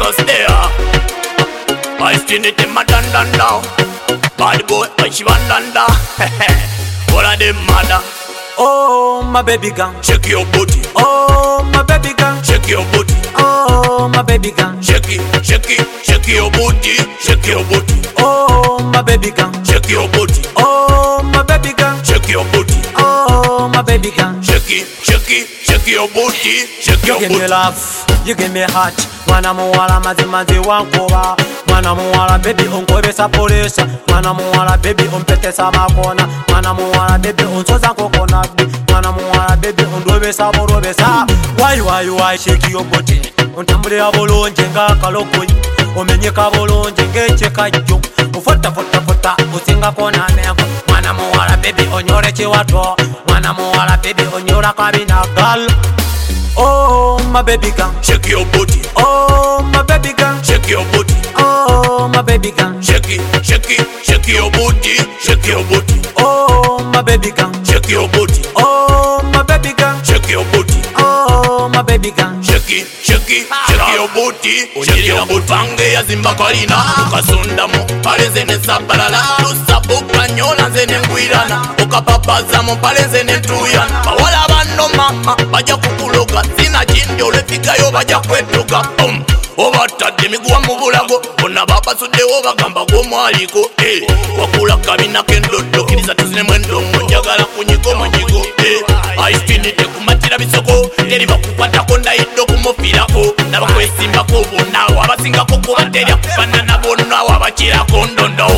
Lagos there. I still need them a dan down. Bad boy, I she want dan da. All of them mother. Oh, my baby girl, Shake your booty. oh, my baby girl, Shake your booty. oh, my baby girl, Shake it, shake it, shake your booty. Shake your booty. oh, my baby girl, Shake your booty. oh, my baby girl, Shake your booty. oh, my baby girl. Shake it, shake it, shake your booty. Shake You your give me booty. love, you give me heart. Mwana muwala mazimazi wankuba. Mwana muwala baby unkwebesa polisi. Mwana muwala baby umpetesa makona. Mwana muwala baby unsoza kokonati. Mwana muwala baby undobesa borobesa. Why shake your booty. Untambulira bulungi ng'akalogoyi. Omenyeka bulungi ng'ekikajjo. Ufota usingako n'amengo. Mwana muwala baby onyole kiwato. Mwana muwala baby onyola kabina gal. Oh, my baby girl, Shake your booty. oh, my baby girl, Shake your booty. oh, my baby girl, Shake it, shake it, shake your booty. Shake your booty. oh, my baby girl, Shake your booty. oh, my baby girl, Shake your booty. oh, my baby girl. Shake it, shake it, shake your booty. Shake your booty. Bange ya zimba kalina. Ukasundamo, palenze ne sabalala. Lusabuka nyola nzene ngwirana. Ukapapaza mo palenze ne tuyana. Bawala bano mama, baja kukuloga. Sina jindi olefigayo baja kwetuka. Obatadde miguwa mu bulago. Bonna babasuddewo bagamba gw'omwaliko. Wakula kabina k'endoddo. Kiriza tuzine mwendongo. Njagala kunyigo munyigo. Aistinite kumatira bisoko. Teri bakukwatako ndayidde okumufirako. Nabakwesimbako bonna abasingako kubaterya kufaanana bonna abakirako ndondo.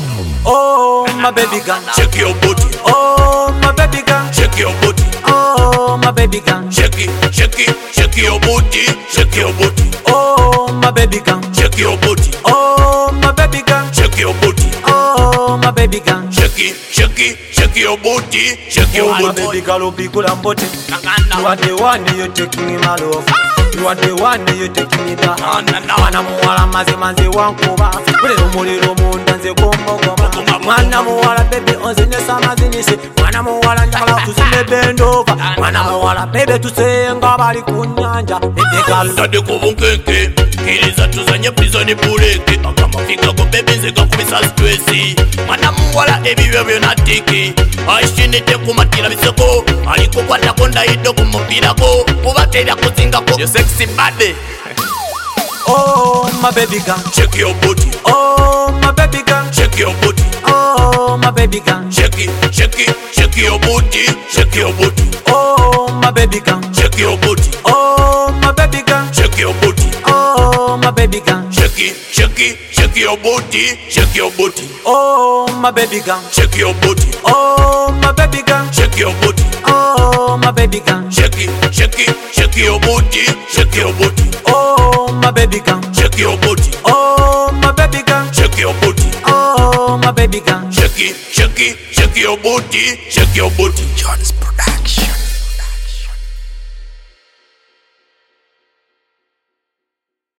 Oh, my baby girl, Shake your booty. oh, my baby girl, Shake your booty. oh, my baby girl, Shake it, shake it, shake your booty. Shake your booty. oh, my baby girl, Shake your booty. oh, my baby girl, Shake your booty. oh, my baby girl. Shake it, shake it, shake your booty. Shake your Oh, my booty. baby girl, bigula mbote. You are the one you taking me my love. You are the one you taking me down. Mwana muwala mazimazi wankuba. Ule umuliro munda nze gomogoma. Mwana muwala baby onzinesa mazinisi. Mwana muwala njagala tuzine bendova. Mwana muwala baby tusenga bali kunyanja. Baby girl, Tade kubunkenke. Kiriza tuzanye prison buleke. Akamafika go baby nze gakubisa stress. Mwana muwala ebibyo byonna tiki. Aishinite kumatira bisoko. Alikukwatako ndayidde okumupirako. Kubaterya kuzingako. You sexy body. oh, my baby girl, Shake your booty. oh, my baby girl, Shake your booty. oh, my baby girl, Shake it, shake it, shake your booty. Shake your booty. oh, my baby girl, Shake your booty. oh, my baby girl, Shake your booty. oh, my baby girl. Shake it, shake it, shake your booty. Shake your booty. Oh, my baby girl, Shake your booty. oh, my baby girl, Shake your booty. oh, my baby girl, Shake it, shake it, shake your booty. Shake your booty. oh, my baby girl, Shake your booty. oh, my baby girl, Shake your booty. oh, my baby girl. Shake it, shake it, shake your booty. Shake your booty. John's production.